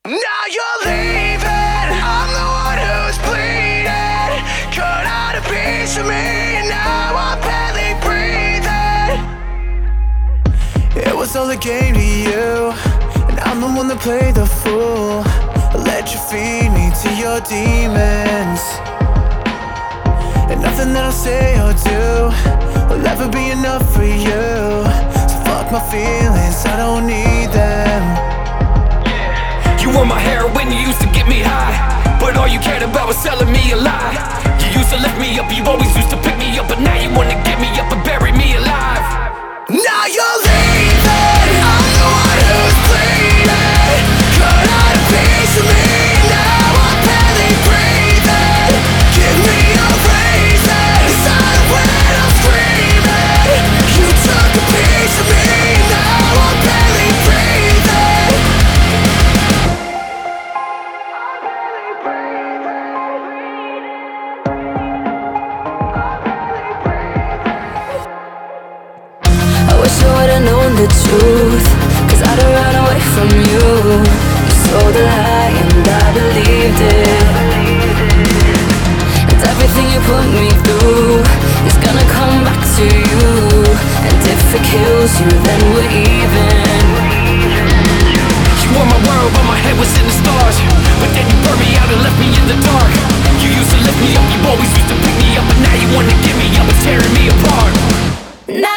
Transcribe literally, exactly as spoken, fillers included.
Now you're leaving, I'm the one who's bleeding. Cut out a piece of me and now I'm barely breathing. It was all a game to you, and I'm the one that played the fool. I let you feed me to your demons, and nothing that I say or do will ever be enough for you. So fuck my feelings, I don't need them. You were my heroin, you used to get me high, but all you cared about was selling me a lie. You used to lift me up, you always used to pick me up, but now you wanna get me up and bury me alive. Now you're leaving, I'm the one who's bleeding. Cut out a piece of me, now I'm barely breathing. Give me a reason, silent when I'm screaming. You took a piece of me, now I'm barely breathing. I wish I would've known the truth, cause I'd have run away from you. You sold a lie and I believed it, and everything you put me through is gonna come back to you. And if it kills you, then we're even. You were my world, but my head was in the stars, but then you burned me out and left me in the dark. You used to lift me up, you always used to pick me up, but now you wanna get me up and tearing me apart. Now